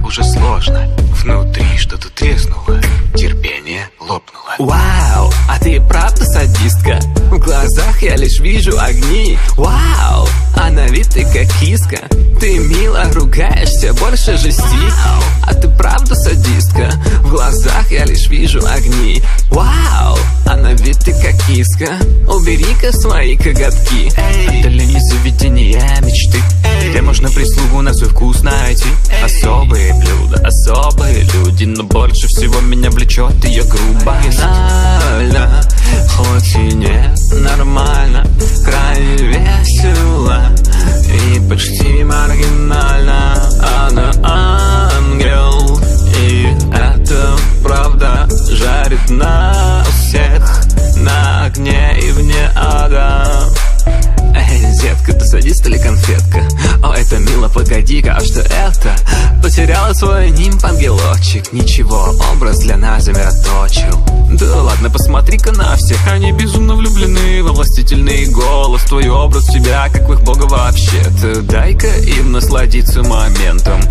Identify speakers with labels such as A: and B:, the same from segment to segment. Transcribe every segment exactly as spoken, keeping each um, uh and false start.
A: уже сложно. Внутри что-то треснуло, терпение лопнуло.
B: Вау, а ты правда садистка? В глазах я лишь вижу огни. Вау, а на вид ты как киска. Ты мило ругаешься, больше жести. А ты правда садистка? В глазах я лишь вижу огни. Вау, а на вид ты как киска. Убери-ка свои коготки.
A: Отдаление заведения мечты, где можно прислугу на свой вкус найти. Особые блюда, особые люди, но больше всего меня влечет ее грубость.
B: Финально, хоть и не нормально, крайне весело и почти маргинально. Она ангел, и это правда жарит нас всех на огне и вне ада. Эй, детка, ты садист или конфетка? О, это мило, погоди-ка, а что это? Потеряла свой нимб, ангелочек. Ничего, образ для нас замироточил. Да ладно, посмотри-ка на всех. Они безумно влюблены во властительный голос. Твой образ в тебя, как в их бога вообще-то. Дай-ка им насладиться моментом.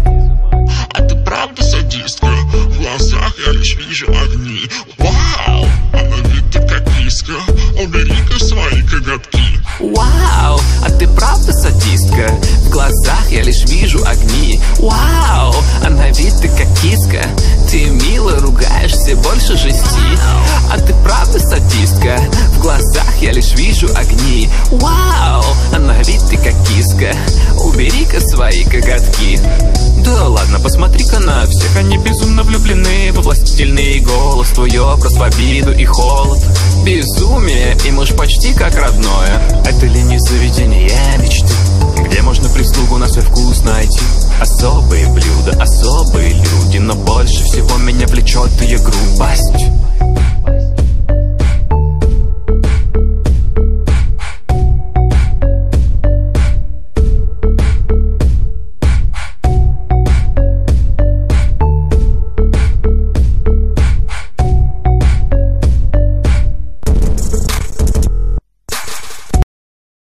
C: А ты правда садистка? В глазах я лишь вижу огни. Вау, а на вид ты как киска. Убери-ка свои коготки.
B: Вау, а ты правда садистка? В глазах я лишь вижу огни. Вау, а на вид ты как киска. Ты мило ругаешься, больше жести. А ты правда садистка? В глазах я лишь вижу огни. Вау, а на вид ты как киска. Убери-ка свои коготки. Да ладно, посмотри-ка на всех. Они безумно влюблены во властительный голос. Твой образ в обиду и холод. Безумие, им уж почти как родное.
A: Это ли не заведение мечты, где можно прислугу на свой вкус найти? Особые блюда, особые люди, но больше всего меня влечет ее грубость.